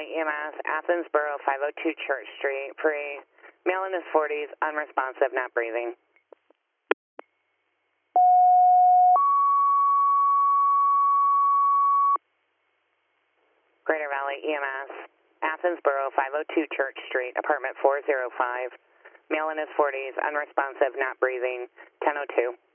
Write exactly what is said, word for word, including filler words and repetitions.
Valley E M S, Athens Borough, five oh two Church Street, for a male in his forties, unresponsive, not breathing. Greater Valley E M S, Athens Borough, five oh two Church Street, apartment four oh five, male in his forties, unresponsive, not breathing, ten oh two.